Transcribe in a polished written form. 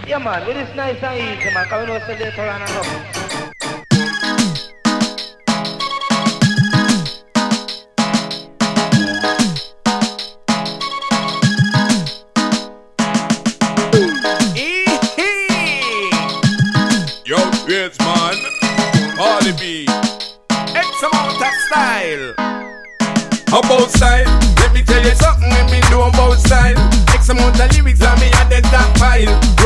Yeah man, with this nice and easy man, cause we know it's later on and up. Yo, yes man, Harley B, X amount of style. About style, let me tell you something, let me know about style. X amount of lyrics on me and then top file.